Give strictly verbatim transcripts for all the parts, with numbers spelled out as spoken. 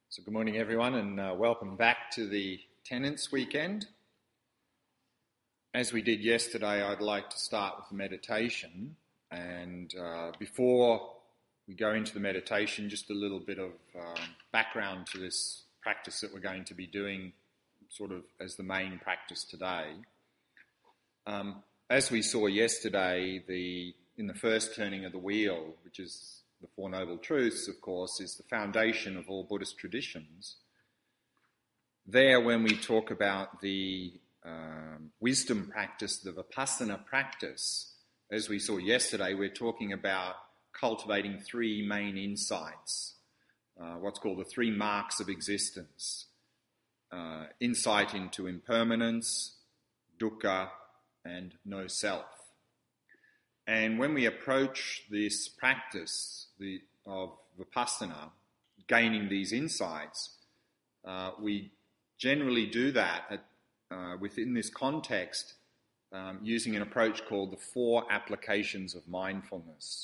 So good morning everyone, and uh, welcome back to the Tenants Weekend. As we did yesterday, I'd like to start with the meditation, and uh, before we go into the meditation, just a little bit of um, background to this practice that we're going to be doing sort of as the main practice today. Um, as we saw yesterday, the in the first turning of the wheel, which is the Four Noble Truths, of course, is the foundation of all Buddhist traditions. There, when we talk about the um, wisdom practice, the Vipassana practice, as we saw yesterday, we're talking about cultivating three main insights, uh, what's called the three marks of existence. Uh, insight into impermanence, dukkha, and no self. And when we approach this practice the, of Vipassana, gaining these insights, uh, we generally do that at, uh, within this context um, using an approach called the four applications of mindfulness.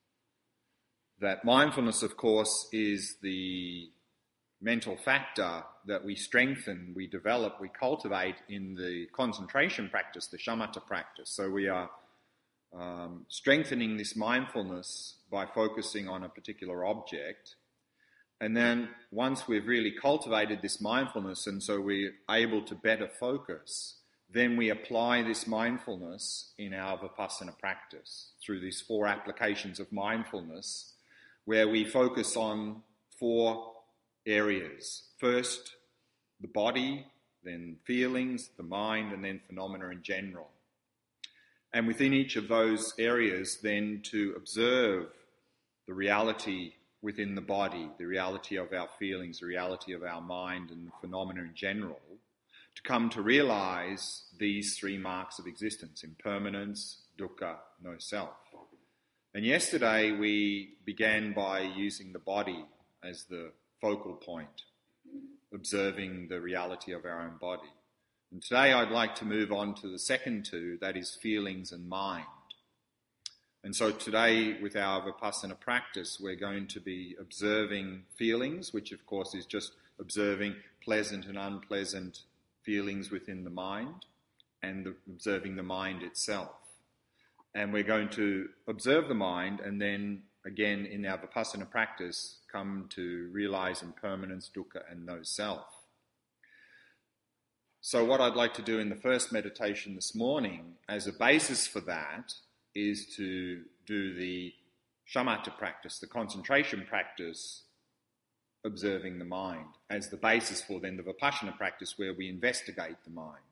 That mindfulness, of course, is the mental factor that we strengthen, we develop, we cultivate in the concentration practice, the shamatha practice. So we are Um, strengthening this mindfulness by focusing on a particular object. And then once we've really cultivated this mindfulness and so we're able to better focus, then we apply this mindfulness in our Vipassana practice through these four applications of mindfulness where we focus on four areas. First, the body, then feelings, the mind, and then phenomena in general. And within each of those areas, then to observe the reality within the body, the reality of our feelings, the reality of our mind and the phenomena in general, to come to realize these three marks of existence, impermanence, dukkha, no self. And yesterday we began by using the body as the focal point, observing the reality of our own body. And today I'd like to move on to the second two, that is feelings and mind. And so today with our Vipassana practice, we're going to be observing feelings, which of course is just observing pleasant and unpleasant feelings within the mind, and the, observing the mind itself. And we're going to observe the mind and then again in our Vipassana practice come to realize impermanence, dukkha and no self. So what I'd like to do in the first meditation this morning as a basis for that is to do the shamatha practice, the concentration practice, observing the mind, as the basis for then the Vipassana practice where we investigate the mind.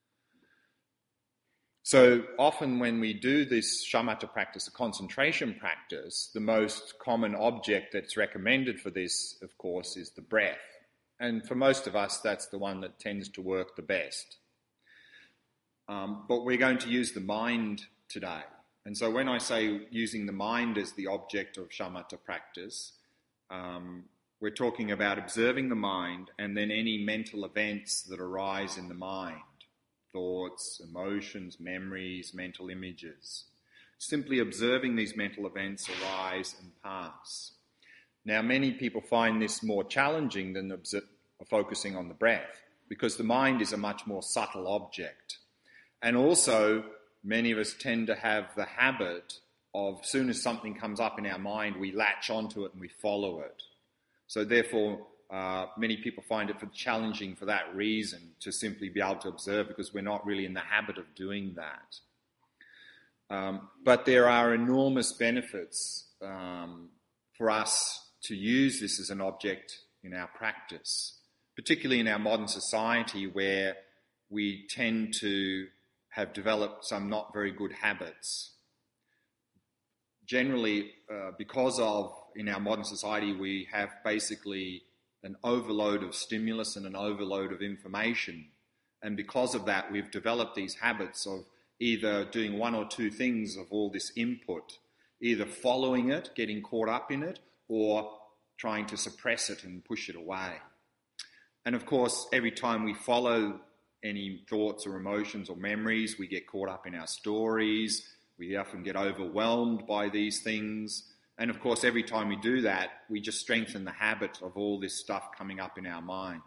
So often when we do this shamatha practice, the concentration practice, the most common object that's recommended for this, of course, is the breath. And for most of us, that's the one that tends to work the best. Um, but we're going to use the mind today. And so when I say using the mind as the object of shamatha practice, um, we're talking about observing the mind and then any mental events that arise in the mind, thoughts, emotions, memories, mental images. Simply observing these mental events arise and pass. Now, many people find this more challenging than observe, focusing on the breath because the mind is a much more subtle object. And also, many of us tend to have the habit of, as soon as something comes up in our mind, we latch onto it and we follow it. So therefore, uh, many people find it for challenging for that reason to simply be able to observe because we're not really in the habit of doing that. Um, but there are enormous benefits um, for us to use this as an object in our practice, particularly in our modern society where we tend to have developed some not very good habits. Generally, uh, because of, in our modern society, we have basically an overload of stimulus and an overload of information. And because of that, we've developed these habits of either doing one or two things of all this input, either following it, getting caught up in it, or trying to suppress it and push it away. And of course, every time we follow any thoughts or emotions or memories, we get caught up in our stories, we often get overwhelmed by these things, And of course, every time we do that, we just strengthen the habit of all this stuff coming up in our mind.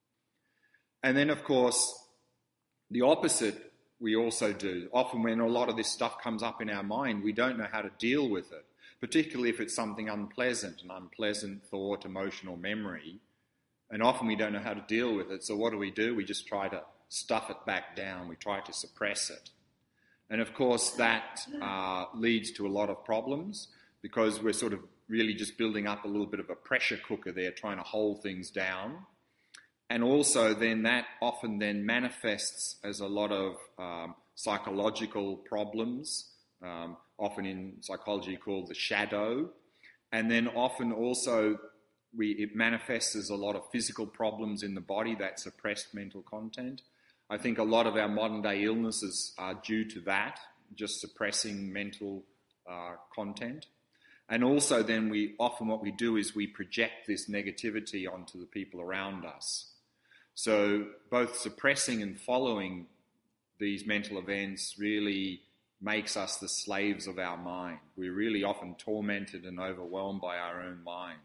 And then, of course, the opposite we also do. Often when a lot of this stuff comes up in our mind, we don't know how to deal with it, particularly if it's something unpleasant, an unpleasant thought, emotional memory. And often we don't know how to deal with it. So what do we do? We just try to stuff it back down. We try to suppress it. And of course, that uh, leads to a lot of problems because we're sort of really just building up a little bit of a pressure cooker there, trying to hold things down. And also then that often then manifests as a lot of um, psychological problems, um, often in psychology called the shadow. And then often also we, it manifests as a lot of physical problems in the body, that suppressed mental content. I think a lot of our modern day illnesses are due to that, just suppressing mental uh, content. And also then we often what we do is we project this negativity onto the people around us. So both suppressing and following these mental events really makes us the slaves of our mind. We're really often tormented and overwhelmed by our own mind.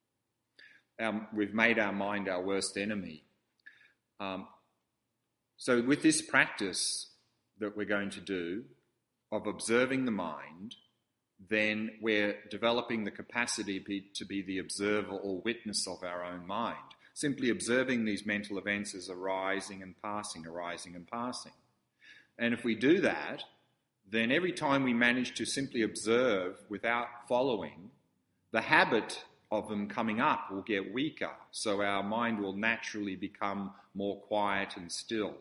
Um, we've made our mind our worst enemy. Um, so with this practice that we're going to do of observing the mind, then we're developing the capacity be, to be the observer or witness of our own mind. Simply observing these mental events as arising and passing, arising and passing. And if we do that, then every time we manage to simply observe without following, the habit of them coming up will get weaker, so our mind will naturally become more quiet and still.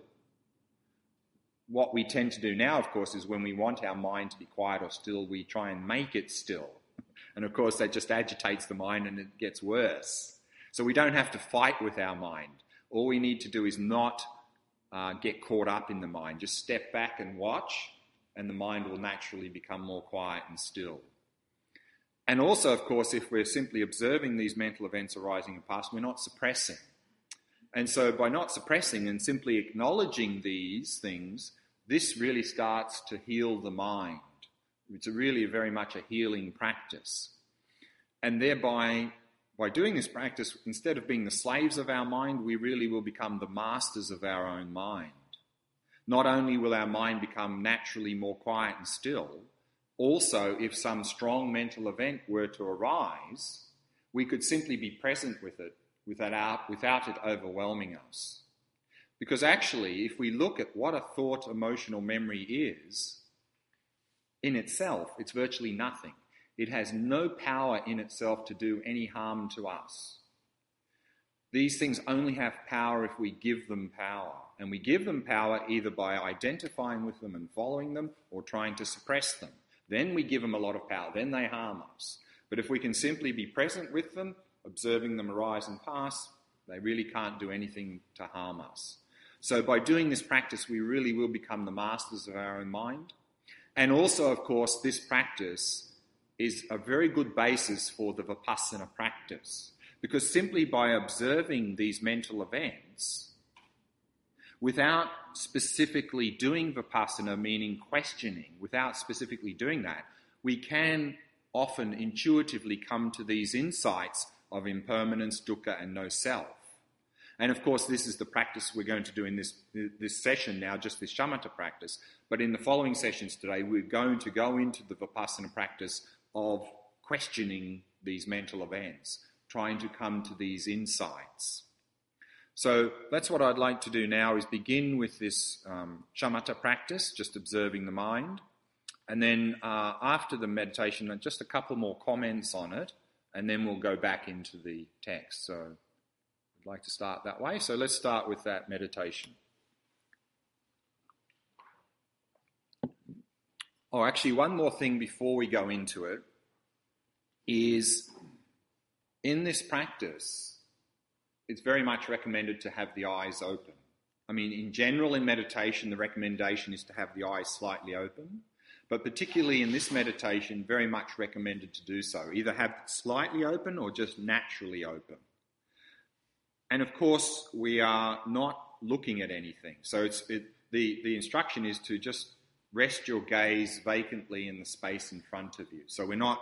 What we tend to do now, of course, is when we want our mind to be quiet or still, we try and make it still. And of course, that just agitates the mind and it gets worse. So we don't have to fight with our mind. All we need to do is not uh, get caught up in the mind. Just step back and watch, and the mind will naturally become more quiet and still. And also, of course, if we're simply observing these mental events arising and passing, we're not suppressing. And so by not suppressing and simply acknowledging these things, this really starts to heal the mind. It's a really very much a healing practice. And thereby, by doing this practice, instead of being the slaves of our mind, we really will become the masters of our own mind. Not only will our mind become naturally more quiet and still, also if some strong mental event were to arise, we could simply be present with it without, without it overwhelming us. Because actually, if we look at what a thought, emotional memory is, in itself, it's virtually nothing. It has no power in itself to do any harm to us. These things only have power if we give them power. And we give them power either by identifying with them and following them or trying to suppress them. Then we give them a lot of power. Then they harm us. But if we can simply be present with them, observing them arise and pass, they really can't do anything to harm us. So by doing this practice, we really will become the masters of our own mind. And also, of course, this practice is a very good basis for the Vipassana practice. Because simply by observing these mental events, without specifically doing Vipassana, meaning questioning, without specifically doing that, we can often intuitively come to these insights of impermanence, dukkha, and no self. And of course, this is the practice we're going to do in this, this session now, just this shamatha practice. But in the following sessions today, we're going to go into the Vipassana practice of questioning these mental events, trying to come to these insights. So that's what I'd like to do now, is begin with this um, shamatha practice, just observing the mind. And then uh, after the meditation, just a couple more comments on it, and then we'll go back into the text. So I'd like to start that way. So let's start with that meditation. Oh, actually, one more thing before we go into it is, in this practice, it's very much recommended to have the eyes open. I mean, in general, in meditation, the recommendation is to have the eyes slightly open, but particularly in this meditation, very much recommended to do so. Either have it slightly open or just naturally open. And of course, we are not looking at anything. So it's it, the, the instruction is to just rest your gaze vacantly in the space in front of you. So we're not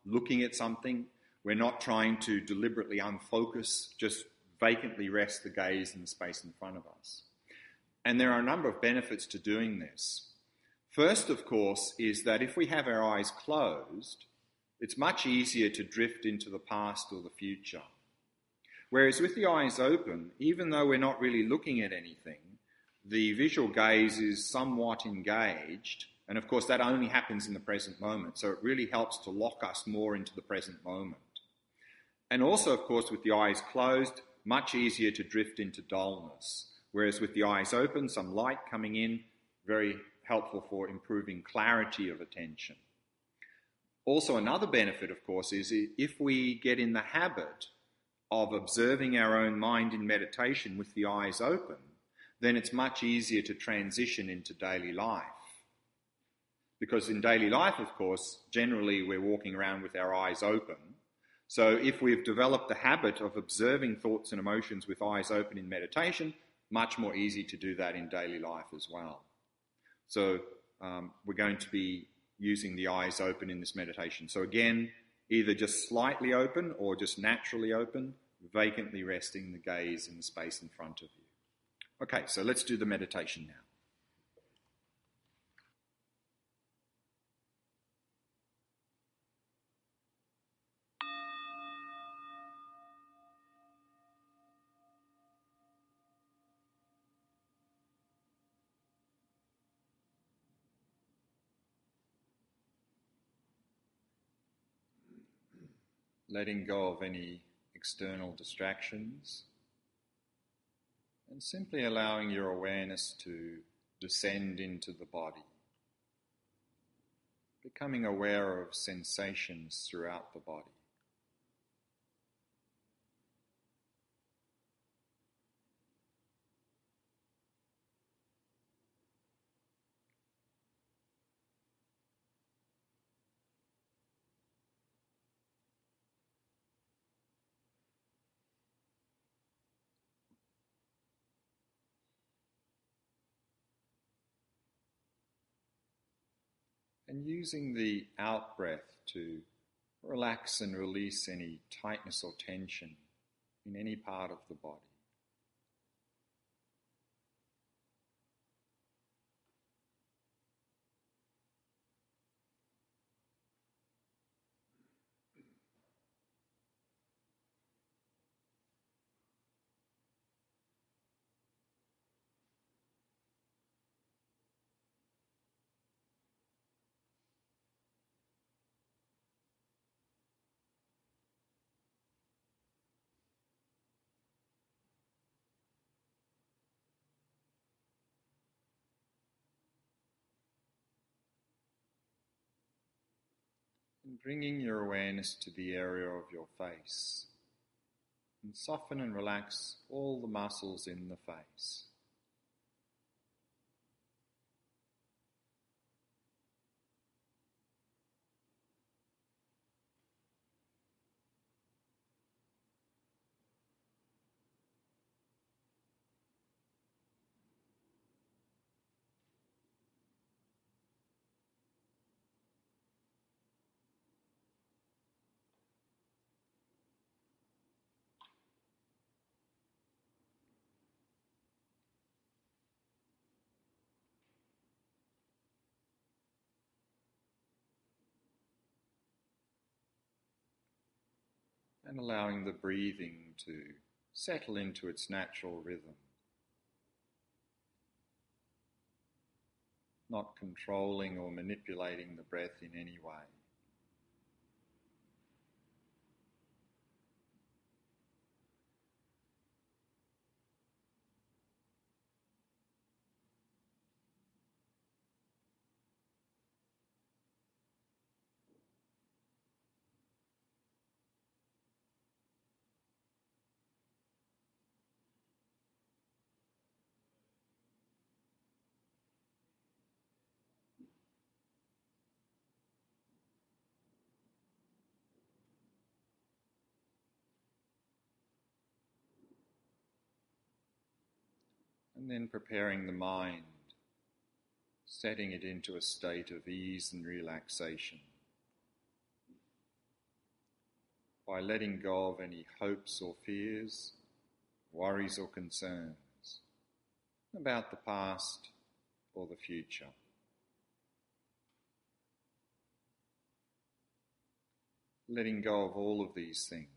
looking at something. We're not trying to deliberately unfocus, just vacantly rest the gaze in the space in front of us. And there are a number of benefits to doing this. First, of course, is that if we have our eyes closed, it's much easier to drift into the past or the future. Whereas with the eyes open, even though we're not really looking at anything, the visual gaze is somewhat engaged, and of course that only happens in the present moment, so it really helps to lock us more into the present moment. And also, of course, with the eyes closed, much easier to drift into dullness, whereas with the eyes open, some light coming in, very helpful for improving clarity of attention. Also, another benefit, of course, is if we get in the habit of observing our own mind in meditation with the eyes open, then it's much easier to transition into daily life. Because in daily life, of course, generally we're walking around with our eyes open. So if we've developed the habit of observing thoughts and emotions with eyes open in meditation, much more easy to do that in daily life as well. So um, we're going to be using the eyes open in this meditation. So again, either just slightly open or just naturally open, vacantly resting the gaze in the space in front of you. Okay, so let's do the meditation now. Letting go of any external distractions and simply allowing your awareness to descend into the body, becoming aware of sensations throughout the body. And using the out-breath to relax and release any tightness or tension in any part of the body. And bringing your awareness to the area of your face, and soften and relax all the muscles in the face. And allowing the breathing to settle into its natural rhythm. Not controlling or manipulating the breath in any way. And then preparing the mind, setting it into a state of ease and relaxation. by letting go of any hopes or fears, worries or concerns about the past or the future. Letting go of all of these things.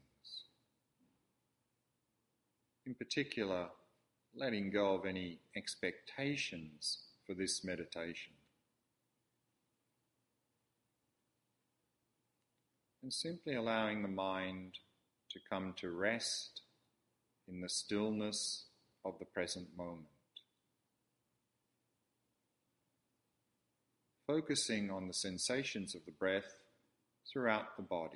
In particular, letting go of any expectations for this meditation. And simply allowing the mind to come to rest in the stillness of the present moment. Focusing on the sensations of the breath throughout the body.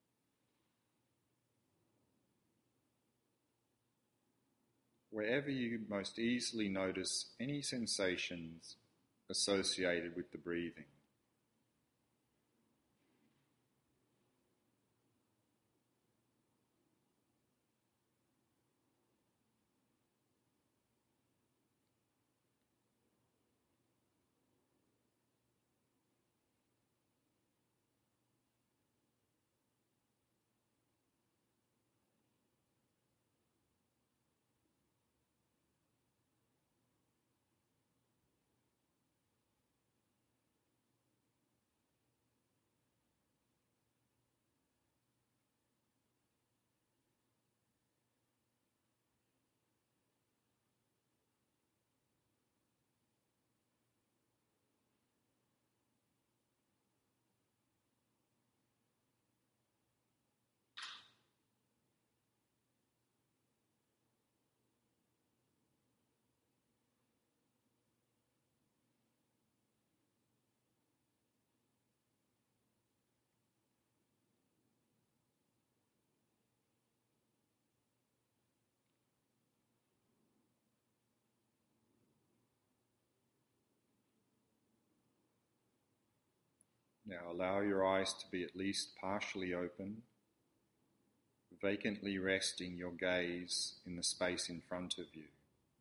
Wherever you most easily notice any sensations associated with the breathing. Now allow your eyes to be at least partially open, vacantly resting your gaze in the space in front of you.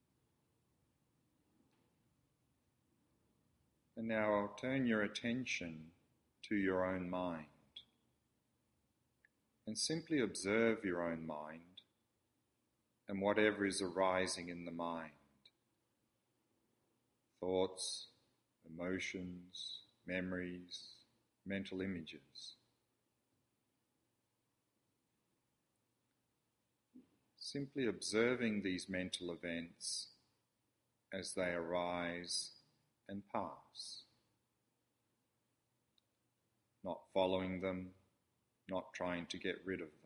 And now turn your attention to your own mind and simply observe your own mind and whatever is arising in the mind. Thoughts, emotions, memories, mental images. Simply observing these mental events as they arise and pass. Not following them, not trying to get rid of them.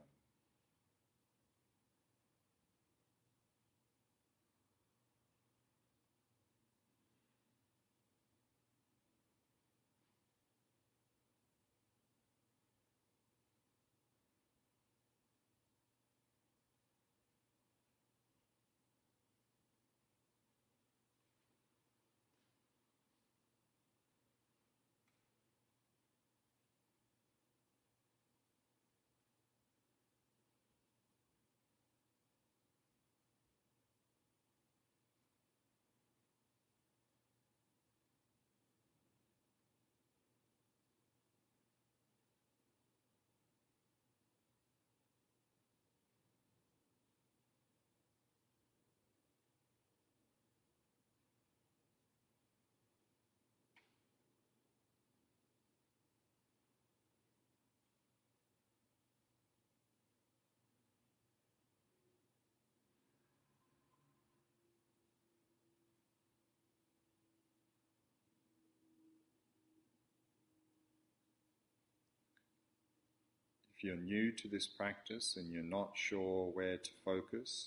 If you're new to this practice and you're not sure where to focus,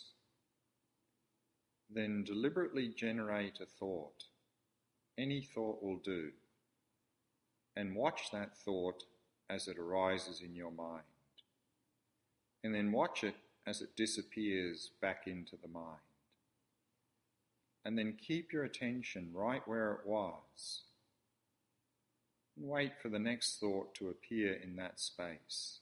then deliberately generate a thought. Any thought will do. And watch that thought as it arises in your mind. And then watch it as it disappears back into the mind. And then keep your attention right where it was. And wait for the next thought to appear in that space.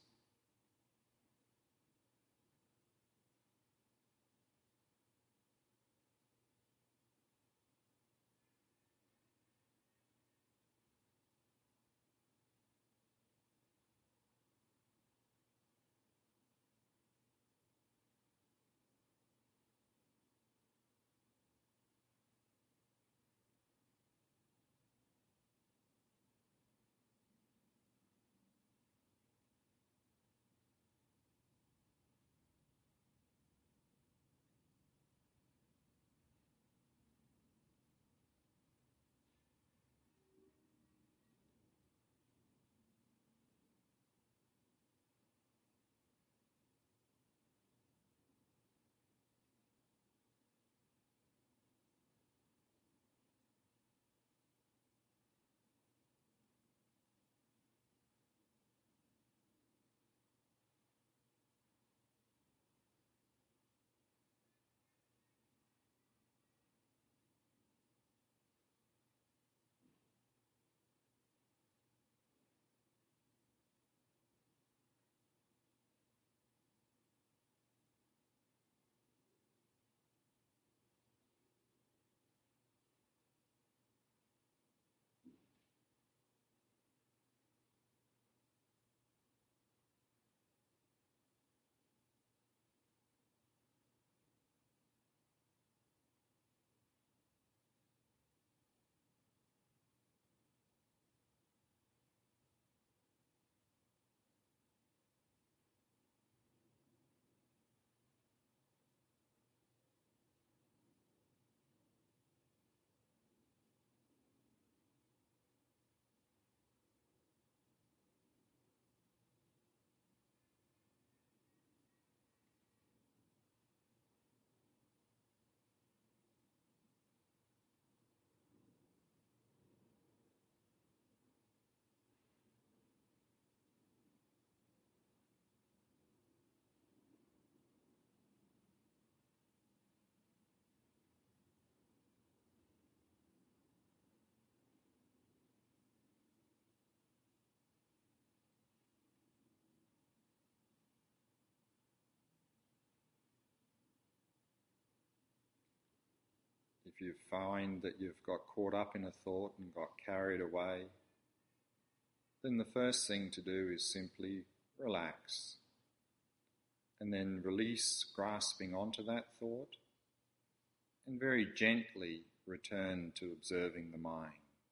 if you find that you've got caught up in a thought and got carried away, then the first thing to do is simply relax and then release grasping onto that thought and very gently return to observing the mind.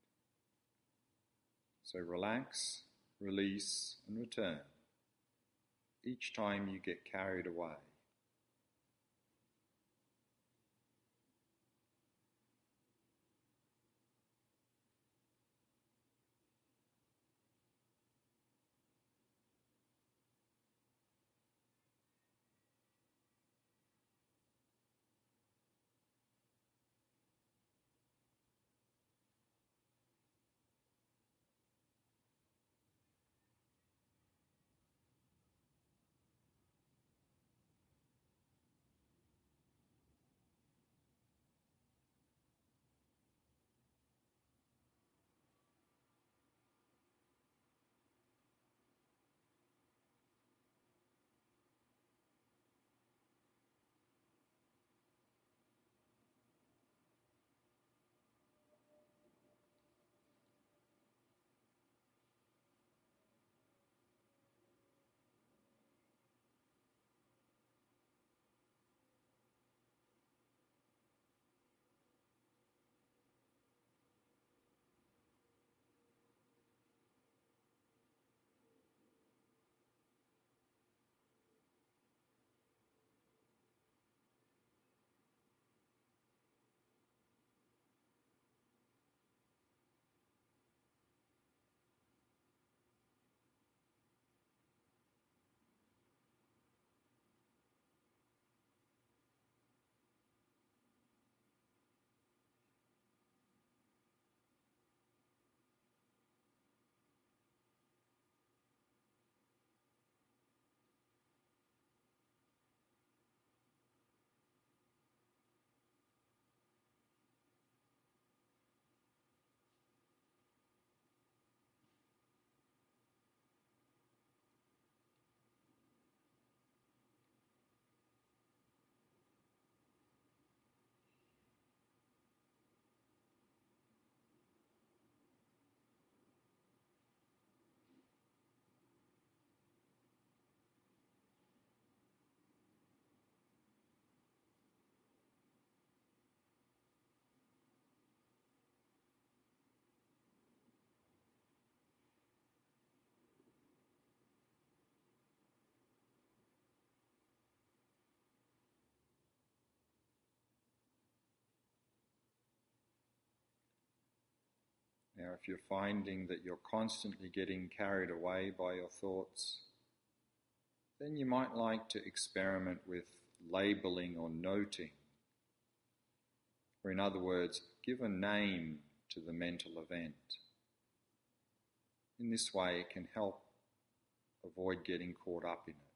So relax, release and return each time you get carried away. Now, if you're finding that you're constantly getting carried away by your thoughts, then you might like to experiment with labeling or noting. Or in other words, give a name to the mental event. In this way, it can help avoid getting caught up in it.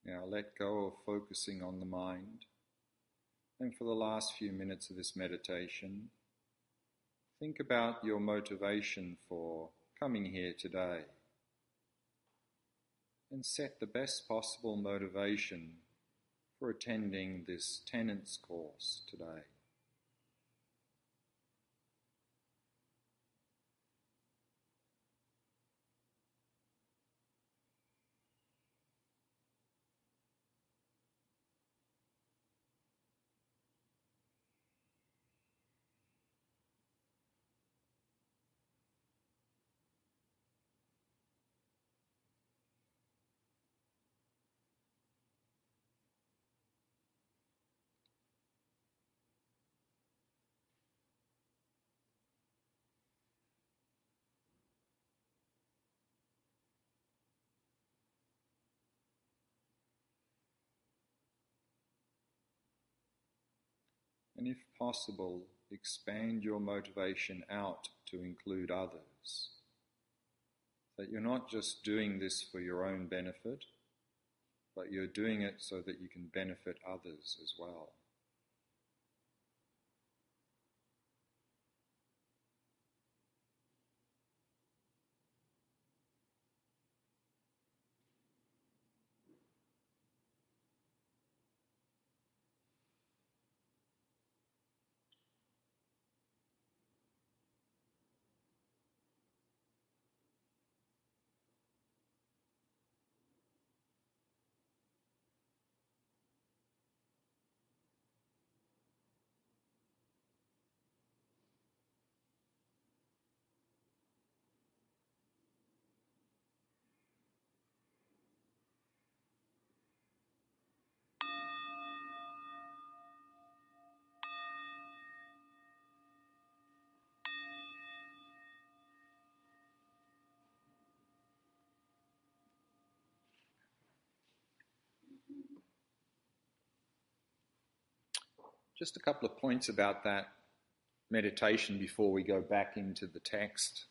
Now let go of focusing on the mind. And for the last few minutes of this meditation, think about your motivation for coming here today. And set the best possible motivation for attending this tenets course today. And if possible, expand your motivation out to include others. That you're not just doing this for your own benefit, but you're doing it so that you can benefit others as well. Just a couple of points about that meditation before we go back into the text.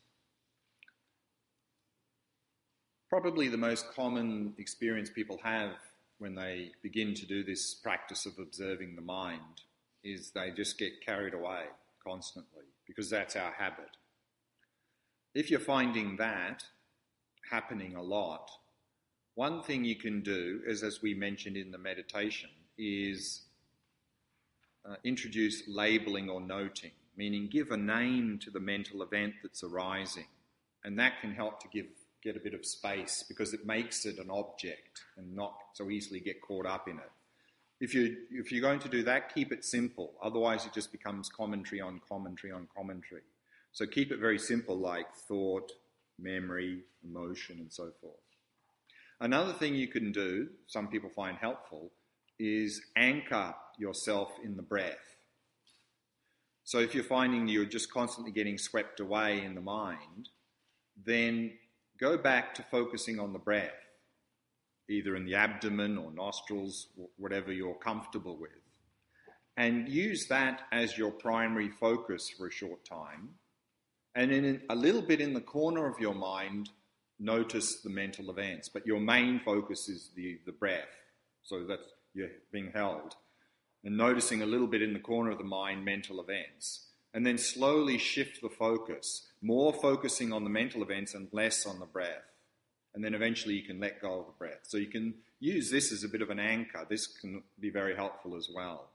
Probably the most common experience people have when they begin to do this practice of observing the mind is they just get carried away constantly, because that's our habit. If you're finding that happening a lot, one thing you can do is, as we mentioned in the meditation, is Uh, introduce labeling or noting, meaning give a name to the mental event that's arising. And that can help to give get a bit of space, because it makes it an object and not so easily get caught up in it. If, you, if you're going to do that, keep it simple. Otherwise, it just becomes commentary on commentary on commentary. So keep it very simple, like thought, memory, emotion, and so forth. Another thing you can do, some people find helpful, is anchor yourself in the breath. So if you're finding you're just constantly getting swept away in the mind, then go back to focusing on the breath, either in the abdomen or nostrils, whatever you're comfortable with, and use that as your primary focus for a short time. And in a little bit in the corner of your mind, notice the mental events, but your main focus is the, the breath. So that's you're being held, and noticing a little bit in the corner of the mind mental events, and then slowly shift the focus, more focusing on the mental events and less on the breath. And then eventually you can let go of the breath. So you can use this as a bit of an anchor. This can be very helpful as well.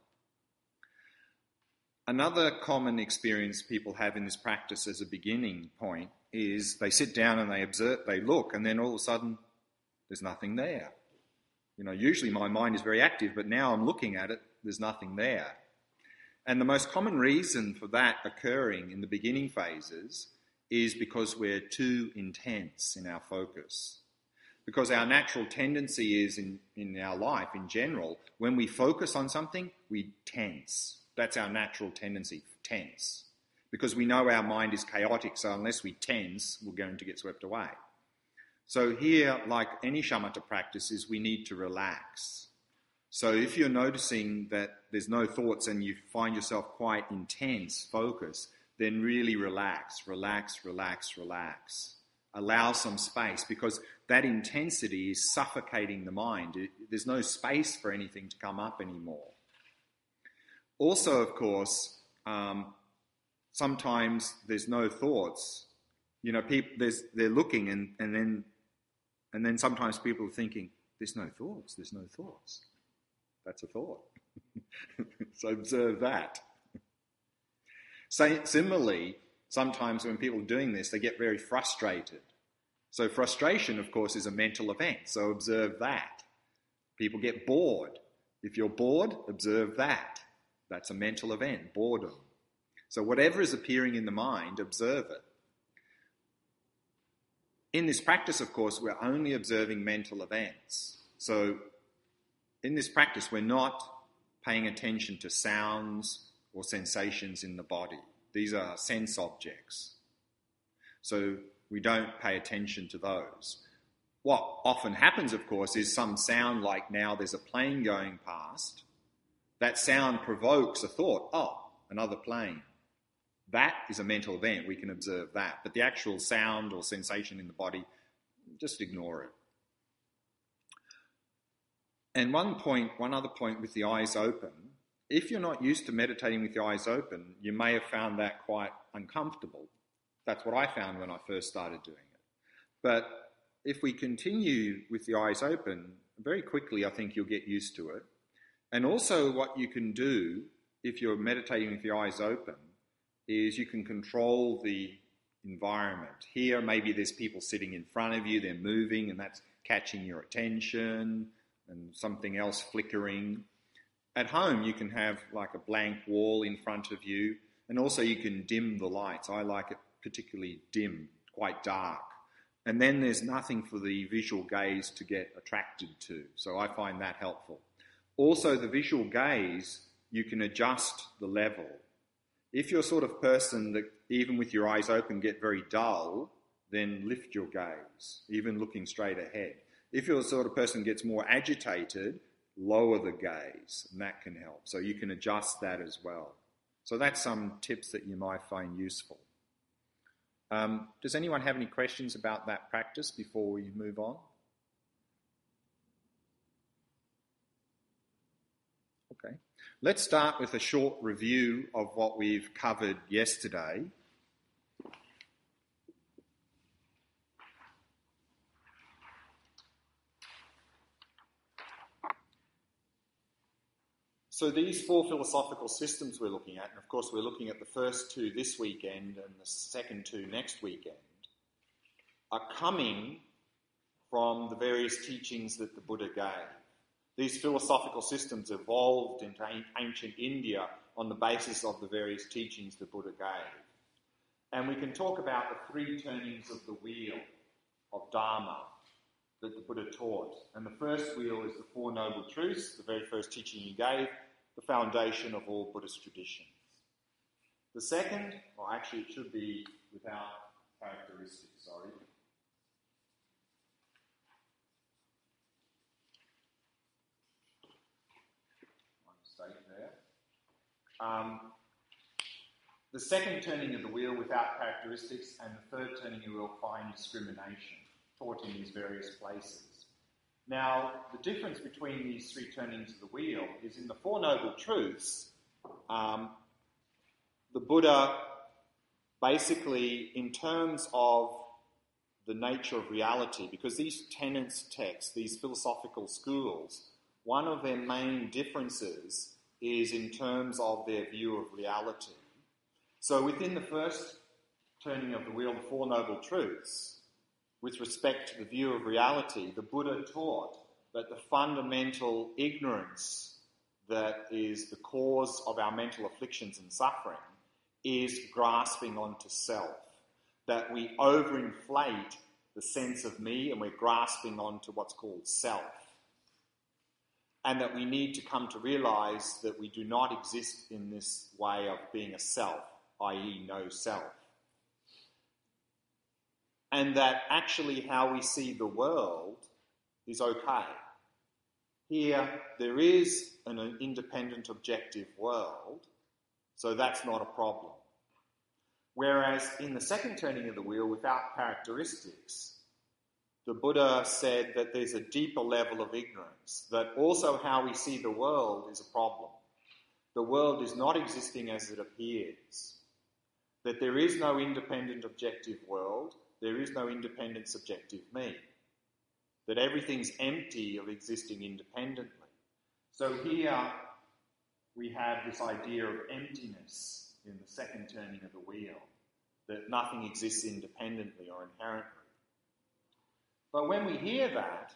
Another common experience people have in this practice as a beginning point is they sit down and they observe, they look, and then all of a sudden there's nothing there. You know, usually my mind is very active, but now I'm looking at it, there's nothing there. And the most common reason for that occurring in the beginning phases is because we're too intense in our focus. Because our natural tendency is in, in our life in general, when we focus on something, we tense. That's our natural tendency, tense. Because we know our mind is chaotic, so unless we tense, we're going to get swept away. So here, like any shamatha practice, is we need to relax. So if you're noticing that there's no thoughts and you find yourself quite intense focus, then really relax, relax, relax, relax. allow some space, because that intensity is suffocating the mind. It, there's no space for anything to come up anymore. Also, of course, um, sometimes there's no thoughts. You know, people there's, they're looking, and, and then and then sometimes people are thinking, "There's no thoughts. There's no thoughts." That's a thought. So observe that. So similarly, sometimes when people are doing this, they get very frustrated. So frustration, of course, is a mental event. So observe that. People get bored. If you're bored, observe that. That's a mental event, boredom. So whatever is appearing in the mind, observe it. In this practice, of course, we're only observing mental events. So in this practice, we're not paying attention to sounds or sensations in the body. These are sense objects. So we don't pay attention to those. What often happens, of course, is some sound, like now there's a plane going past. That sound provokes a thought, oh, another plane. That is a mental event. We can observe that. But the actual sound or sensation in the body, just ignore it. And one point, one other point with the eyes open, if you're not used to meditating with your eyes open, you may have found that quite uncomfortable. That's what I found when I first started doing it. But if we continue with the eyes open, very quickly I think you'll get used to it. And also what you can do if you're meditating with your eyes open is you can control the environment. Here maybe there's people sitting in front of you, they're moving, and that's catching your attention, and something else flickering. At home you can have like a blank wall in front of you, and also you can dim the lights. I like it particularly dim, quite dark. And then there's nothing for the visual gaze to get attracted to. So I find that helpful. Also, the visual gaze, you can adjust the level. If you're a sort of person that, even with your eyes open, get very dull, then lift your gaze, even looking straight ahead. If you're the sort of person that gets more agitated, lower the gaze, and that can help. So you can adjust that as well. So that's some tips that you might find useful. Um, does anyone have any questions about that practice before we move on? Okay. Let's start with a short review of what we've covered yesterday. So these four philosophical systems we're looking at, and of course we're looking at the first two this weekend and the second two next weekend, are coming from the various teachings that the Buddha gave. These philosophical systems evolved into ancient India on the basis of the various teachings the Buddha gave. And we can talk about the three turnings of the wheel of Dharma that the Buddha taught. And the first wheel is the Four Noble Truths, the very first teaching he gave, the foundation of all Buddhist traditions. The second, or actually it should be without characteristics, sorry. My mistake there. Um, the second turning of the wheel without characteristics, and the third turning of the wheel, fine discrimination, taught in these various places. Now, the difference between these three turnings of the wheel is in the Four Noble Truths, um, the Buddha basically, in terms of the nature of reality, because these tenets texts, these philosophical schools, one of their main differences is in terms of their view of reality. So within the first turning of the wheel, the Four Noble Truths, with respect to the view of reality, the Buddha taught that the fundamental ignorance that is the cause of our mental afflictions and suffering is grasping onto self, that we overinflate the sense of me and we're grasping onto what's called self, and that we need to come to realise that we do not exist in this way of being a self, that is no self. And that actually how we see the world is okay. Here, there is an independent, objective world, so that's not a problem. Whereas in the second turning of the wheel, without characteristics, the Buddha said that there's a deeper level of ignorance, that also how we see the world is a problem. The world is not existing as it appears, that there is no independent objective world, there is no independent subjective me, that everything's empty of existing independently. So here we have this idea of emptiness in the second turning of the wheel, that nothing exists independently or inherently. But when we hear that,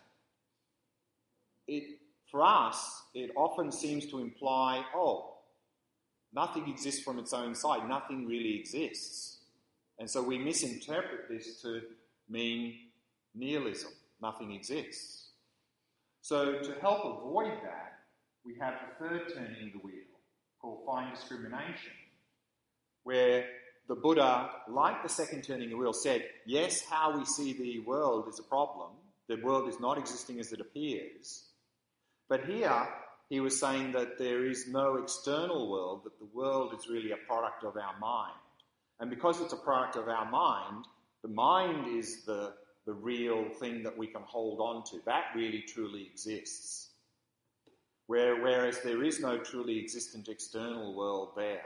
it, for us, it often seems to imply, oh, nothing exists from its own side, nothing really exists. And so we misinterpret this to mean nihilism, nothing exists. So to help avoid that, we have the third turning of the wheel, called fine discrimination, where the Buddha, like the second turning of the wheel, said, yes, how we see the world is a problem. The world is not existing as it appears. But here, he was saying that there is no external world, that the world is really a product of our mind. And because it's a product of our mind, the mind is the, the real thing that we can hold on to. That really truly exists. Where, whereas there is no truly existent external world there.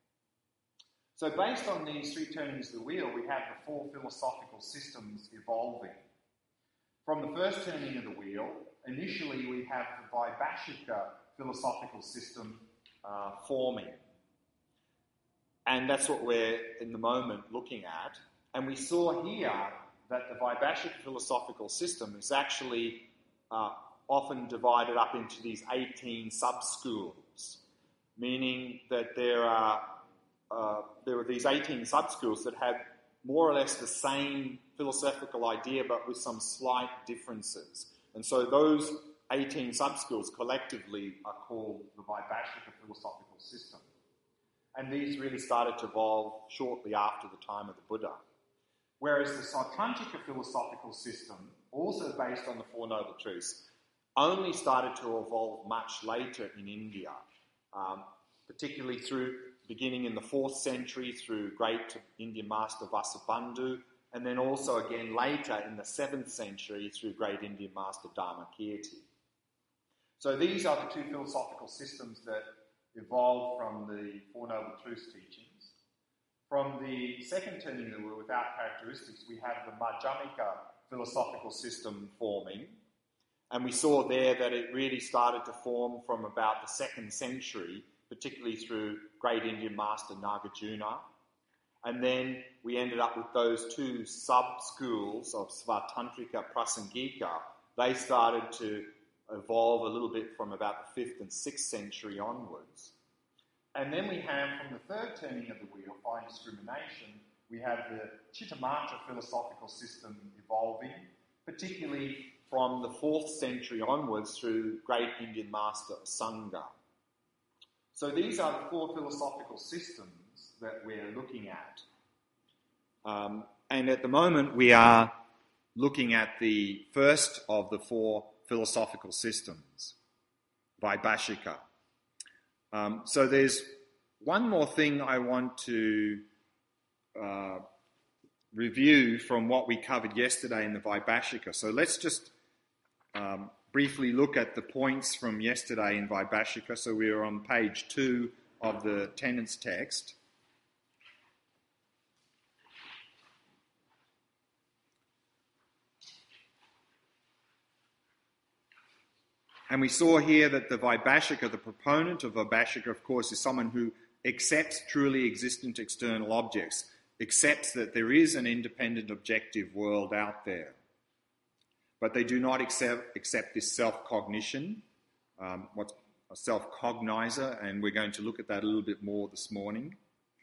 So based on these three turnings of the wheel, we have the four philosophical systems evolving. From the first turning of the wheel, initially we have the Vaibhashika philosophical system uh, forming. And that's what we're, in the moment, looking at. And we saw here that the Vaibhashika philosophical system is actually uh, often divided up into these eighteen sub-schools, meaning that there are Uh, there were these eighteen sub-schools that had more or less the same philosophical idea but with some slight differences. And so those eighteen sub-schools collectively are called the Vaibhashika philosophical system. And these really started to evolve shortly after the time of the Buddha. Whereas the Sautrantika philosophical system, also based on the Four Noble Truths, only started to evolve much later in India, um, particularly through beginning in the fourth century through great Indian master Vasubandhu, and then also again later in the seventh century through great Indian master Dharmakirti. So these are the two philosophical systems that evolved from the Four Noble Truths teachings. From the second turning of the wheel, without characteristics, we have the Madhyamika philosophical system forming, and we saw there that it really started to form from about the second century, particularly through great Indian master Nagarjuna. And then we ended up with those two sub-schools of Svatantrika, Prasangika. They started to evolve a little bit from about the fifth and sixth century onwards. And then we have, from the third turning of the wheel, fine discrimination, we have the Chittamatra philosophical system evolving, particularly from the fourth century onwards through great Indian master Sangha. So these are the four philosophical systems that we're looking at. Um, and at the moment we are looking at the first of the four philosophical systems, Vaibhashika. Um, so there's one more thing I want to uh, review from what we covered yesterday in the Vaibhashika. So let's just um, briefly look at the points from yesterday in Vaibhashika. So we are on page two of the Tenets text. And we saw here that the Vaibhashika, the proponent of Vaibhashika, of course, is someone who accepts truly existent external objects, accepts that there is an independent objective world out there. But they do not accept, accept this self-cognition, um, what's a self-cognizer, and we're going to look at that a little bit more this morning.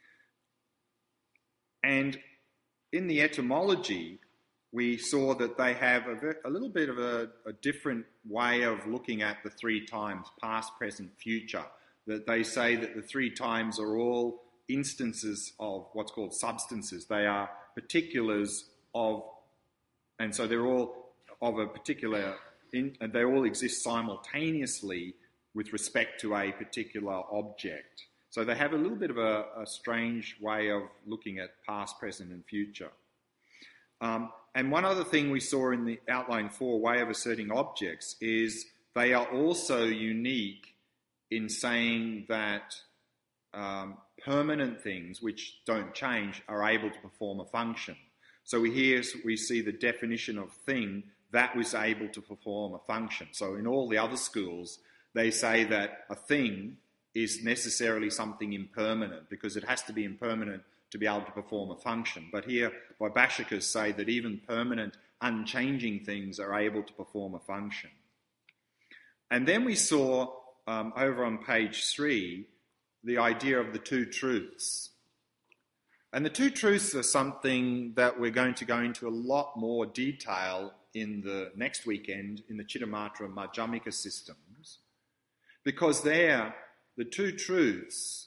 And in the etymology, we saw that they have a, very, a little bit of a, a different way of looking at the three times, past, present, future. That they say that the three times are all instances of what's called substances. They are particulars of, and so they're all of a particular, in, they all exist simultaneously with respect to a particular object. So they have a little bit of a, a strange way of looking at past, present and future. Um, and one other thing we saw in the outline four way of asserting objects is they are also unique in saying that um, permanent things which don't change are able to perform a function. So we here we see the definition of thing that was able to perform a function. So in all the other schools, they say that a thing is necessarily something impermanent because it has to be impermanent to be able to perform a function. But here, Vaibhashikas say that even permanent, unchanging things are able to perform a function. And then we saw um, over on page three the idea of the two truths. And the two truths are something that we're going to go into a lot more detail in the next weekend in the Chittamatra Madhyamika systems, because there, the two truths,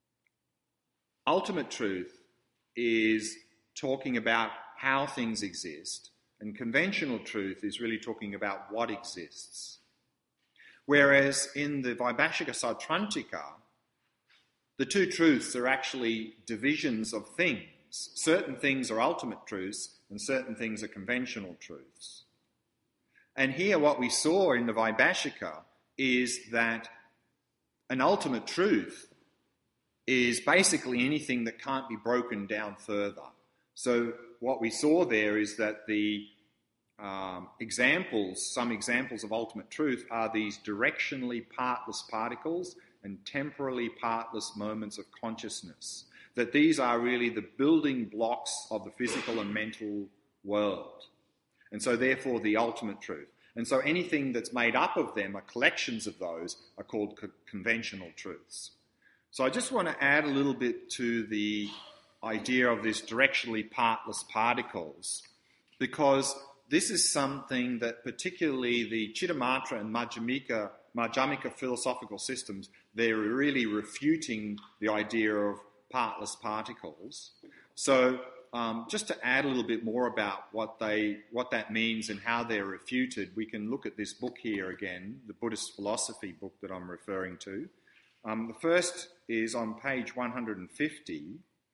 ultimate truth is talking about how things exist, and conventional truth is really talking about what exists. Whereas in the Vaibhashika Sautrantika, the two truths are actually divisions of things. Certain things are ultimate truths and certain things are conventional truths. And here what we saw in the Vaibhashika is that an ultimate truth is basically anything that can't be broken down further. So what we saw there is that the um, examples, some examples of ultimate truth are these directionally partless particles and temporally partless moments of consciousness. That these are really the building blocks of the physical and mental world. And so therefore the ultimate truth. And so anything that's made up of them, are collections of those, are called co- conventional truths. So I just want to add a little bit to the idea of this directionally partless particles, because this is something that particularly the Chittamatra and Madhyamika, Madhyamika philosophical systems, they're really refuting the idea of partless particles. So um, just to add a little bit more about what they, what that means and how they're refuted, we can look at this book here again, the Buddhist philosophy book that I'm referring to. Um, the first is on page one hundred fifty,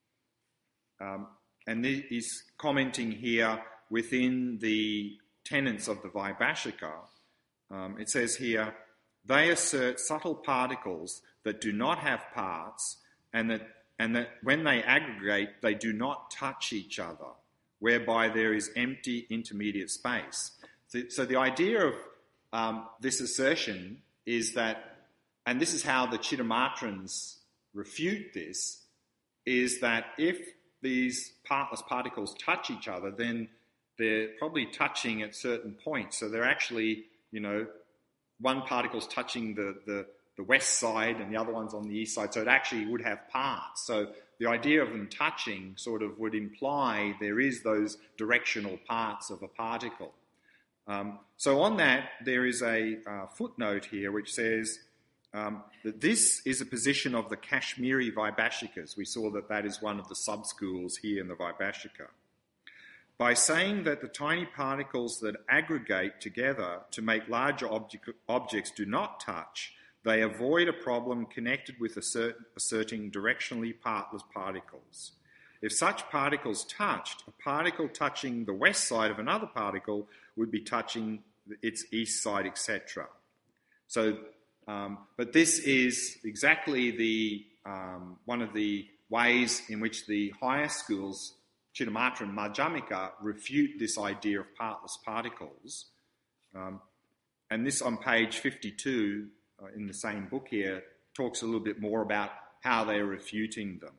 um, and he's commenting here within the tenets of the Vaibhashika. Um, it says here, they assert subtle particles that do not have parts, and that and that when they aggregate, they do not touch each other, whereby there is empty intermediate space. So, so the idea of um, this assertion is that, and this is how the Chittamatrans refute this, is that if these partless particles touch each other, then they're probably touching at certain points. So they're actually, you know, one particle's touching the, the, the west side and the other one's on the east side. So it actually would have parts. So the idea of them touching sort of would imply there is those directional parts of a particle. Um, so on that, there is a uh, footnote here which says um, that this is a position of the Kashmiri Vaibhashikas. We saw that that is one of the sub-schools here in the Vaibhashika. By saying that the tiny particles that aggregate together to make larger object, objects do not touch, they avoid a problem connected with assert, asserting directionally partless particles. If such particles touched, a particle touching the west side of another particle would be touching its east side, et cetera. So, um, but this is exactly the um, one of the ways in which the higher schools, Chittamatra and Madhyamika, refute this idea of partless particles. Um, and this on page fifty-two uh, in the same book here talks a little bit more about how they're refuting them.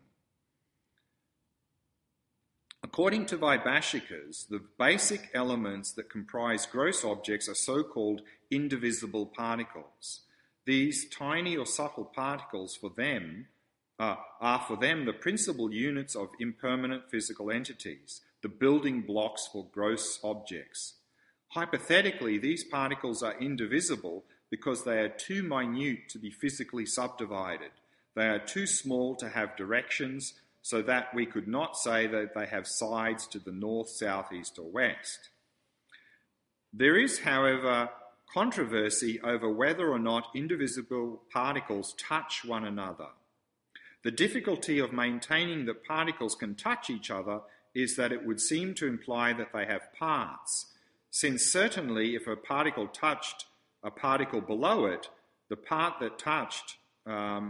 According to Vaibhashikas, the basic elements that comprise gross objects are so-called indivisible particles. These tiny or subtle particles for them uh, are for them the principal units of impermanent physical entities, the building blocks for gross objects. Hypothetically, these particles are indivisible because they are too minute to be physically subdivided. They are too small to have directions, so that we could not say that they have sides to the north, south, east, or west. There is, however, controversy over whether or not indivisible particles touch one another. The difficulty of maintaining that particles can touch each other is that it would seem to imply that they have parts, since certainly if a particle touched a particle below it, the part that touched um,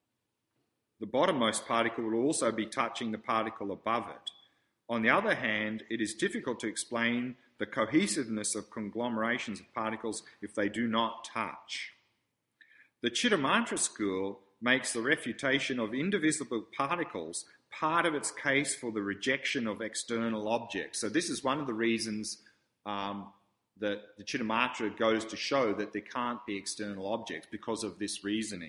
the bottommost particle would also be touching the particle above it. On the other hand, it is difficult to explain the cohesiveness of conglomerations of particles if they do not touch. The Chittamatra school makes the refutation of indivisible particles part of its case for the rejection of external objects. So this is one of the reasons um, that the Chittamatra goes to show that there can't be external objects, because of this reasoning.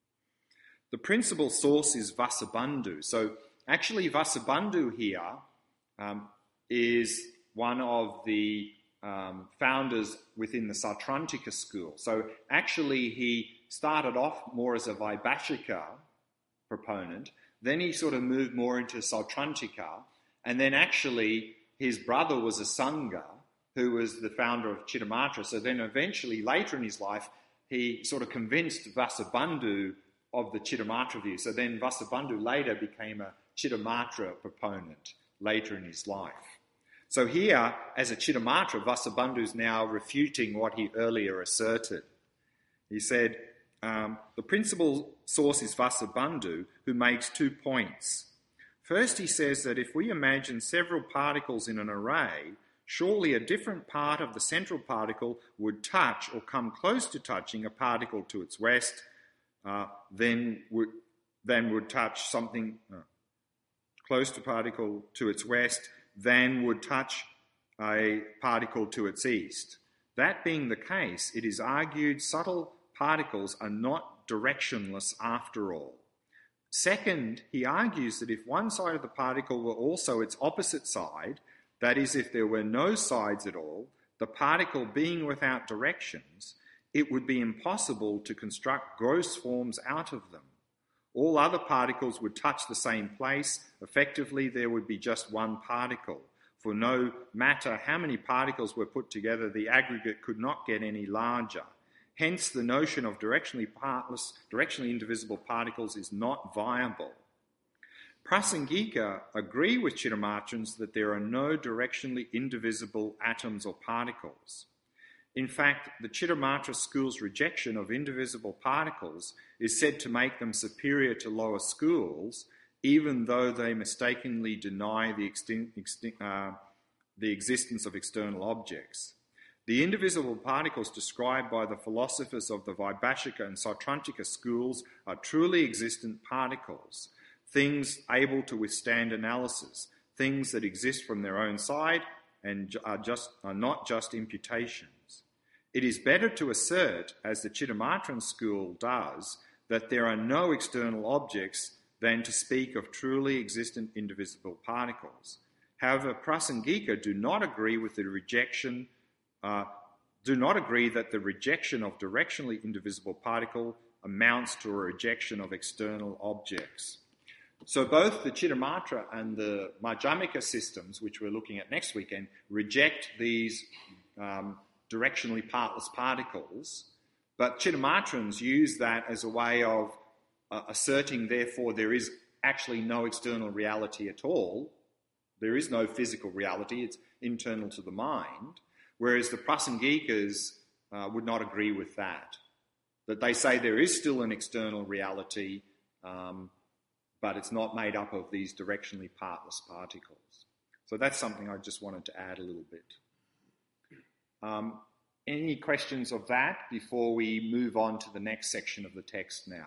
The principal source is Vasubandhu. So actually Vasubandhu here um, is one of the um, founders within the Sautrantika school. So actually he started off more as a Vaibhashika proponent, then he sort of moved more into Sautrantika, and then actually his brother was a Sangha who was the founder of Chittamatra. So then eventually, later in his life, he sort of convinced Vasubandhu of the Chittamatra view. So then Vasubandhu later became a Chittamatra proponent later in his life. So here, as a Chittamatra, Vasubandhu is now refuting what he earlier asserted. He said, um, the principal source is Vasubandhu, who makes two points. First, he says that if we imagine several particles in an array, surely a different part of the central particle would touch or come close to touching a particle to its west, uh, then would then would touch something uh, close to particle to its west, then would touch a particle to its east. That being the case, it is argued subtle particles are not directionless after all. Second, he argues that if one side of the particle were also its opposite side, that is, if there were no sides at all, the particle being without directions, it would be impossible to construct gross forms out of them. All other particles would touch the same place. Effectively, there would be just one particle. For no matter how many particles were put together, the aggregate could not get any larger. Hence, the notion of directionally partless, directionally indivisible particles is not viable. Prasangika agree with Chittamatrans that there are no directionally indivisible atoms or particles. In fact, the Chittamatra school's rejection of indivisible particles is said to make them superior to lower schools, even though they mistakenly deny the, extin- extin- uh, the existence of external objects. The indivisible particles described by the philosophers of the Vaibhashika and Sautrantika schools are truly existent particles, things able to withstand analysis, things that exist from their own side and are, just, are not just imputations. It is better to assert, as the Chittamatran school does, that there are no external objects than to speak of truly existent indivisible particles. However, Prasangika do not agree with the rejection, uh, do not agree that the rejection of directionally indivisible particle amounts to a rejection of external objects. So both the Chittamatra and the Madhyamika systems, which we're looking at next weekend, reject these um, directionally partless particles, but Chittamatrans use that as a way of uh, asserting, therefore, there is actually no external reality at all. There is no physical reality, it's internal to the mind, whereas the Prasangikas uh, would not agree with that. That they say there is still an external reality, um, but it's not made up of these directionally partless particles. So that's something I just wanted to add a little bit. Um, any questions of that before we move on to the next section of the text now?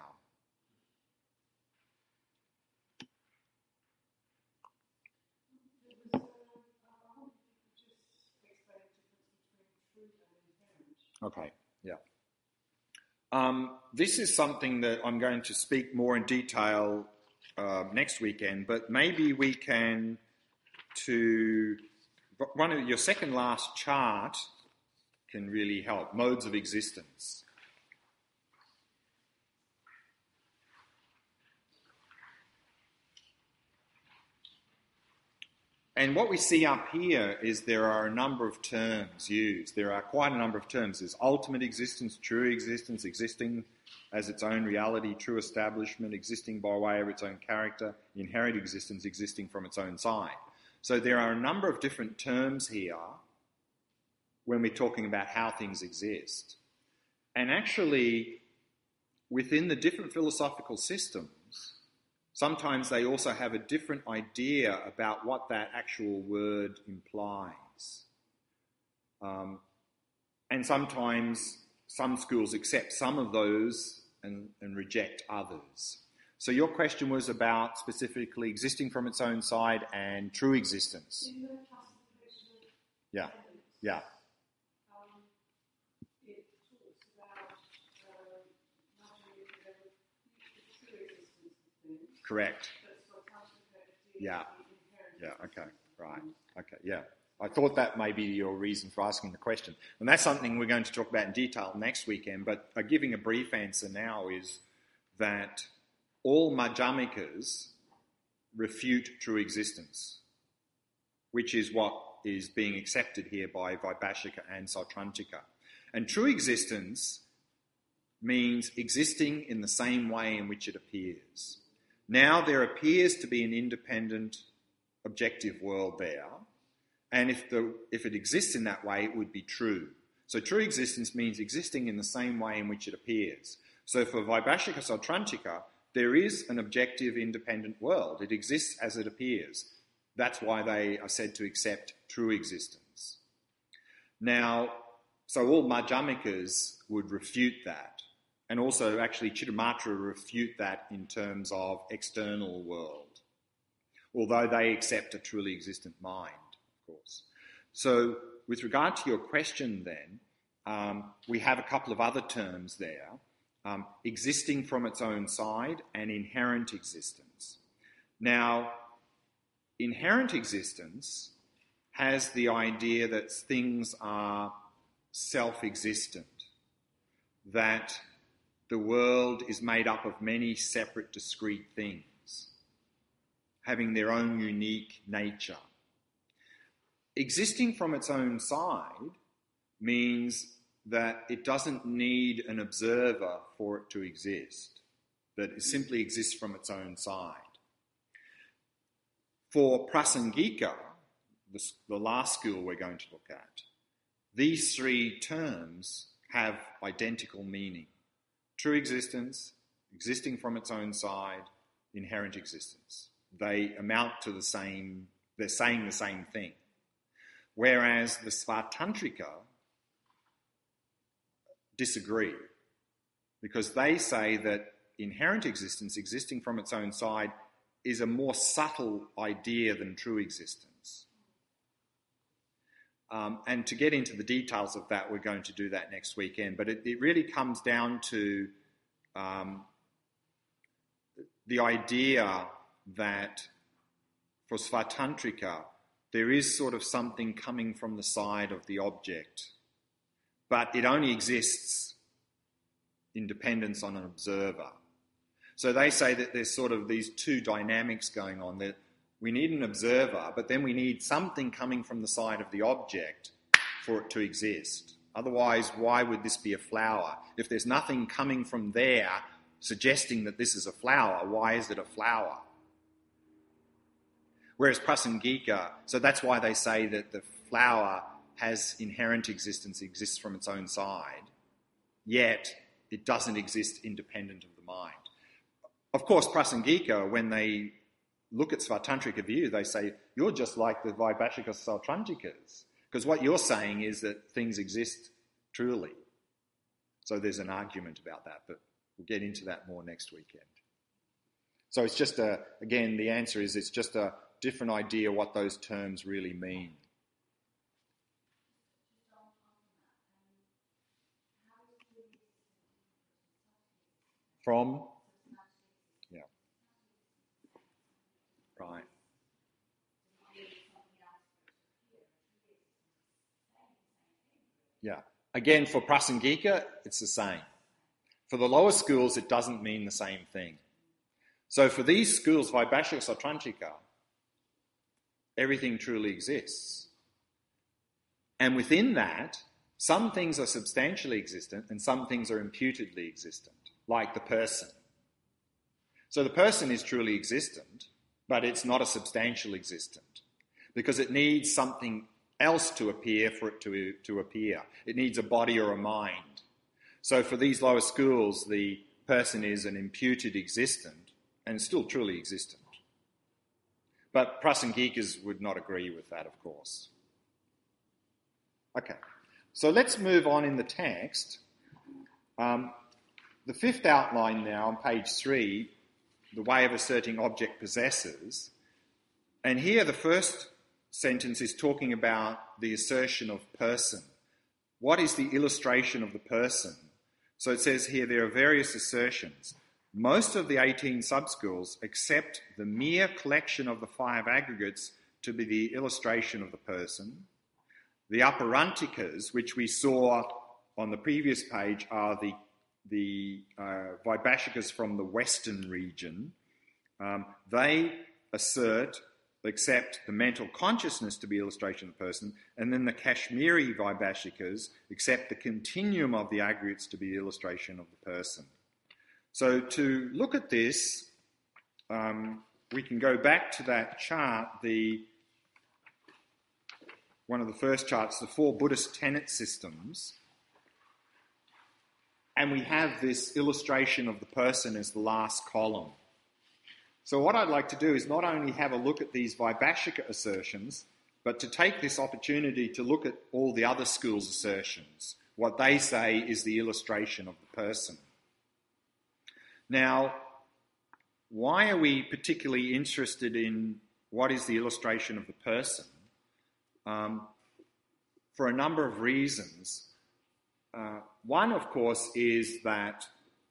Okay, yeah. Um, this is something that I'm going to speak more in detail uh, next weekend, but maybe we can, to one of your second last chart can really help, modes of existence. And what we see up here is there are a number of terms used. There are quite a number of terms. There's ultimate existence, true existence, existing as its own reality, true establishment, existing by way of its own character, inherent existence existing from its own side. So there are a number of different terms here when we're talking about how things exist. And actually, within the different philosophical systems, sometimes they also have a different idea about what that actual word implies. Um, and sometimes some schools accept some of those and, and reject others. So your question was about specifically existing from its own side and true existence. In the classification of Yeah, yeah. Um, it talks about uh, imagining the true existence of things. Correct. But for classification, Yeah. inherent Yeah, okay, right. Okay, yeah. I thought that may be your reason for asking the question. And that's something we're going to talk about in detail next weekend, but uh, giving a brief answer now is that all Madhyamikas refute true existence, which is what is being accepted here by Vaibhashika and Sautrantika. And true existence means existing in the same way in which it appears. Now there appears to be an independent, objective world there, and if the if it exists in that way, it would be true. So true existence means existing in the same way in which it appears. So for Vaibhashika Sautrantika, there is an objective, independent world. It exists as it appears. That's why they are said to accept true existence. Now, so all Madhyamikas would refute that. And also, actually, Chittamatra refute that in terms of external world, although they accept a truly existent mind, of course. So with regard to your question then, um, we have a couple of other terms there. Um, existing from its own side and inherent existence. Now, inherent existence has the idea that things are self-existent, that the world is made up of many separate, discrete things, having their own unique nature. Existing from its own side means that it doesn't need an observer for it to exist, that it simply exists from its own side. For Prasangika, the, the last school we're going to look at, these three terms have identical meaning. True existence, existing from its own side, inherent existence. They amount to the same, they're saying the same thing. Whereas the Svatantrika disagree, because they say that inherent existence, existing from its own side, is a more subtle idea than true existence. Um, and to get into the details of that, we're going to do that next weekend. But it, it really comes down to um, the idea that for Svatantrika, there is sort of something coming from the side of the object, but it only exists in dependence on an observer. So they say that there's sort of these two dynamics going on, that we need an observer, but then we need something coming from the side of the object for it to exist. Otherwise, why would this be a flower? If there's nothing coming from there suggesting that this is a flower, why is it a flower? Whereas Prasangika, so that's why they say that the flower has inherent existence, exists from its own side, yet it doesn't exist independent of the mind. Of course, Prasangika, when they look at Svatantrika view, they say, you're just like the Vaibhashika Sautrantikas, because what you're saying is that things exist truly. So there's an argument about that, but we'll get into that more next weekend. So it's just a, again, the answer is it's just a different idea what those terms really mean. From? Yeah. Right. Yeah. Again, for Prasangika, it's the same. For the lower schools, it doesn't mean the same thing. So for these schools, Vaibhashika Sautrantika, everything truly exists. And within that, some things are substantially existent and some things are imputedly existent. like the person. So the person is truly existent, but it's not a substantial existent because it needs something else to appear for it to, to appear. It needs a body or a mind. So for these lower schools, the person is an imputed existent and still truly existent. But Prasangikas would not agree with that, of course. Okay, so let's move on in the text. Um, the fifth outline now on page three, the way of asserting object possessors. And here the first sentence is talking about the assertion of person. What is the illustration of the person? So it says here there are various assertions. Most of the eighteen subschools accept the mere collection of the five aggregates to be the illustration of the person. The Aparantikas, which we saw on the previous page, are the, the uh, Vaibhashikas from the western region. Um, they assert, accept the mental consciousness to be illustration of the person, and then the Kashmiri Vaibhashikas accept the continuum of the aggregates to be illustration of the person. So to look at this, um, we can go back to that chart, the one of the first charts, the four Buddhist tenet systems, and we have this illustration of the person as the last column. So what I'd like to do is not only have a look at these Vaibhashika assertions, but to take this opportunity to look at all the other schools' assertions, what they say is the illustration of the person. Now, why are we particularly interested in what is the illustration of the person? Um, for a number of reasons. Uh, one, of course, is that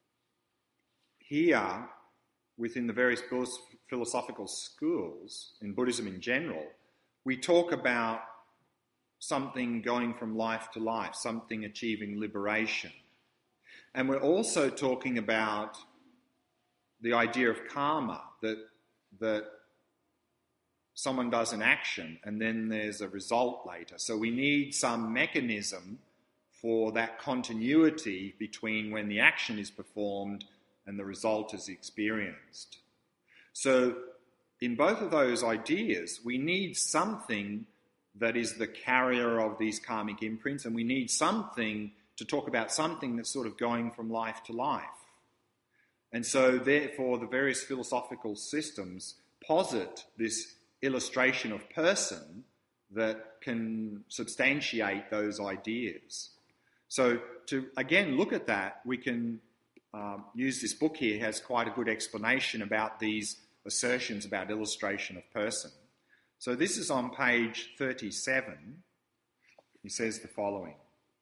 here, within the various philosophical schools, in Buddhism in general, we talk about something going from life to life, something achieving liberation. And we're also talking about the idea of karma, that that someone does an action and then there's a result later. So we need some mechanism for that continuity between when the action is performed and the result is experienced. So in both of those ideas, we need something that is the carrier of these karmic imprints, and we need something to talk about something that's sort of going from life to life. And so therefore the various philosophical systems posit this illustration of person that can substantiate those ideas. So to again look at that, we can um, use this book here. It has quite a good explanation about these assertions about illustration of person. So this is on page thirty-seven. He says the following.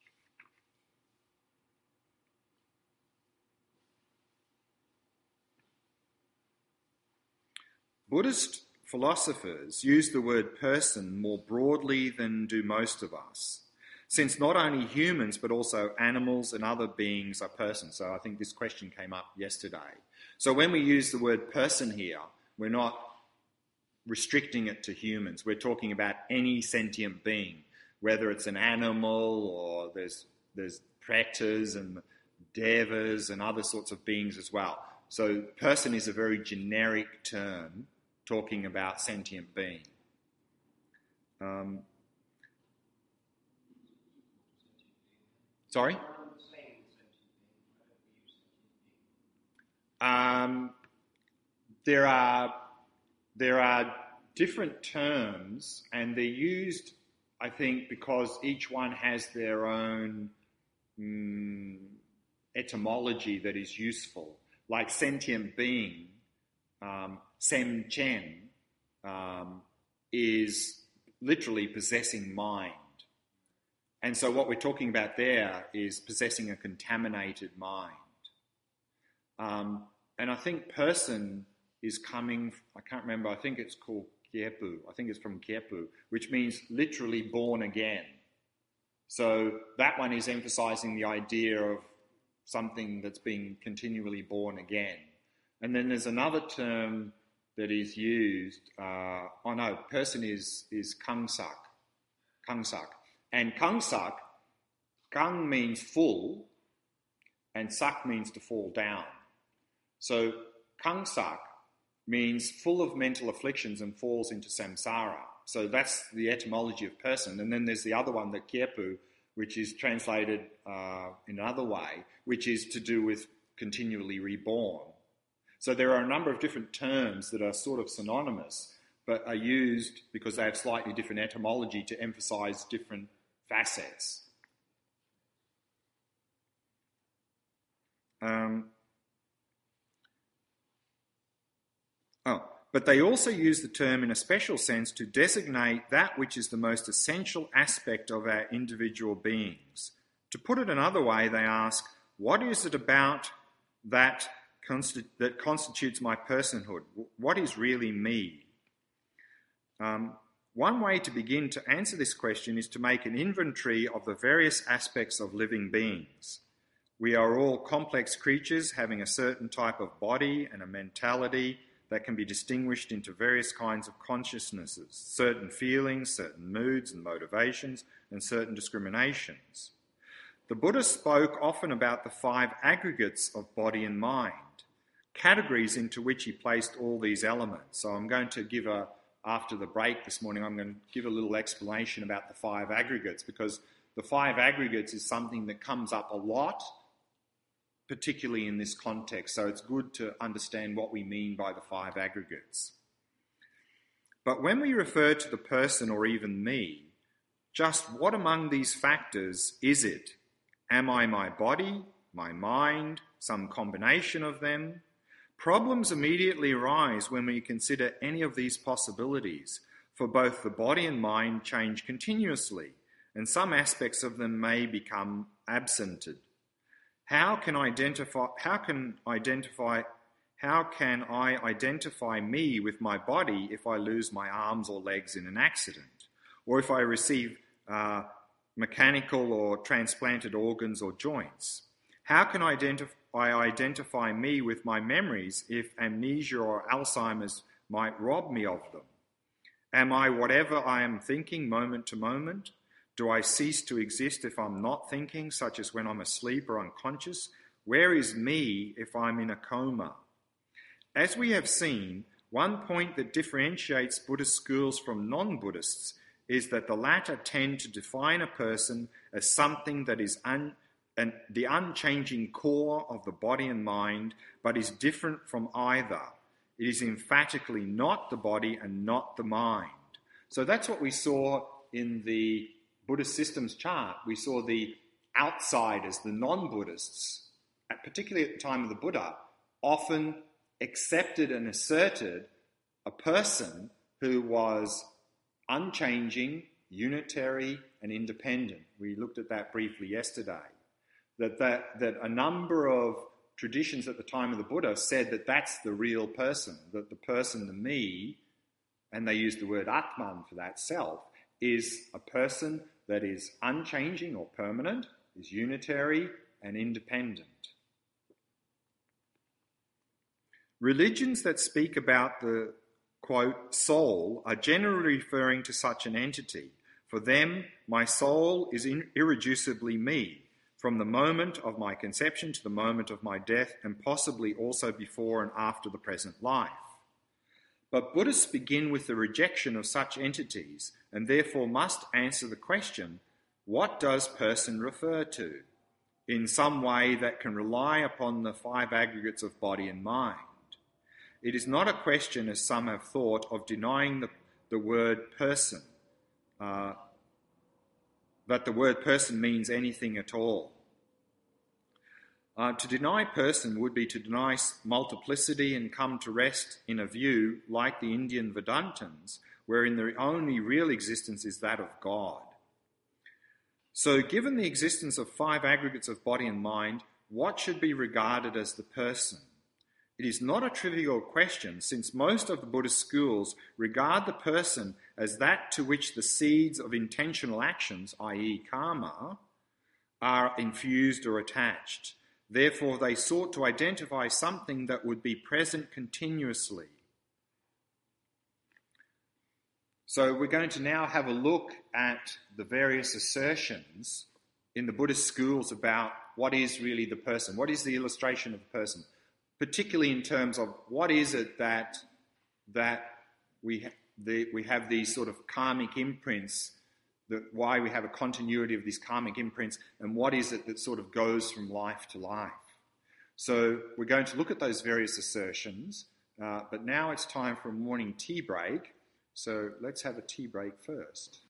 Buddhist philosophers use the word person more broadly than do most of us, since not only humans but also animals and other beings are persons. So I think this question came up yesterday. So when we use the word person here, we're not restricting it to humans. We're talking about any sentient being, whether it's an animal or there's there's pretas and devas and other sorts of beings as well. So person is a very generic term talking about sentient being. Um, sorry? Um, there are there are different terms, and they're used, I think, because each one has their own mm, etymology that is useful. Like sentient being, um, sem chen, um, is literally possessing mind. And so what we're talking about there is possessing a contaminated mind. Um, and I think person is coming, I can't remember, I think it's called Kyepu. I think it's from Kyepu, which means literally born again. So that one is emphasizing the idea of something that's being continually born again. And then there's another term that is used, uh, oh no, person is, is kangsak, kangsak. And kangsak, kang means full, and sak means to fall down. So kangsak means full of mental afflictions and falls into samsara. So that's the etymology of person. And then there's the other one, the kiepu, which is translated uh, in another way, which is to do with continually reborn. So there are a number of different terms that are sort of synonymous, but are used because they have slightly different etymology to emphasize different facets. Um, oh, but they also use the term in a special sense to designate that which is the most essential aspect of our individual beings. To put it another way, they ask, what is it about that, consti- that constitutes my personhood? What is really me? Um, one way to begin to answer this question is to make an inventory of the various aspects of living beings. We are all complex creatures having a certain type of body and a mentality that can be distinguished into various kinds of consciousnesses, certain feelings, certain moods and motivations, and certain discriminations. The Buddha spoke often about the five aggregates of body and mind, categories into which he placed all these elements. So I'm going to give a, after the break this morning, I'm going to give a little explanation about the five aggregates, because the five aggregates is something that comes up a lot, particularly in this context. So it's good to understand what we mean by the five aggregates. But when we refer to the person or even me, just what among these factors is it? Am I my body, my mind, some combination of them? Problems immediately arise when we consider any of these possibilities, for both the body and mind change continuously, and some aspects of them may become absented. How can identify how can identify how can I identify me with my body if I lose my arms or legs in an accident, or if I receive uh, mechanical or transplanted organs or joints? How can I identify I identify me with my memories if amnesia or Alzheimer's might rob me of them? Am I whatever I am thinking moment to moment? Do I cease to exist if I'm not thinking, such as when I'm asleep or unconscious? Where is me if I'm in a coma? As we have seen, one point that differentiates Buddhist schools from non-Buddhists is that the latter tend to define a person as something that is un- and the unchanging core of the body and mind, but is different from either. It is emphatically not the body and not the mind. So that's what we saw in the Buddhist systems chart. We saw the outsiders, the non-Buddhists, particularly at the time of the Buddha, often accepted and asserted a person who was unchanging, unitary, and independent. We looked at that briefly yesterday. That, that, that a number of traditions at the time of the Buddha said that that's the real person, that the person, the me, and they used the word Atman for that, self, is a person that is unchanging or permanent, is unitary and independent. Religions that speak about the, quote, soul are generally referring to such an entity. For them, my soul is irreducibly me, from the moment of my conception to the moment of my death, and possibly also before and after the present life. But Buddhists begin with the rejection of such entities, and therefore must answer the question, what does person refer to? In some way that can rely upon the five aggregates of body and mind. It is not a question, as some have thought, of denying the, the word person, uh, that the word person means anything at all. Uh, to deny person would be to deny multiplicity and come to rest in a view like the Indian Vedantins, wherein the only real existence is that of God. So, given the existence of five aggregates of body and mind, what should be regarded as the person? It is not a trivial question, since most of the Buddhist schools regard the person as that to which the seeds of intentional actions, that is karma, are infused or attached. Therefore, they sought to identify something that would be present continuously. So we're going to now have a look at the various assertions in the Buddhist schools about what is really the person, what is the illustration of the person, particularly in terms of what is it that that we ha- the, we have these sort of karmic imprints, that why we have a continuity of these karmic imprints, and what is it that sort of goes from life to life. So we're going to look at those various assertions, uh, but now it's time for a morning tea break. So let's have a tea break first.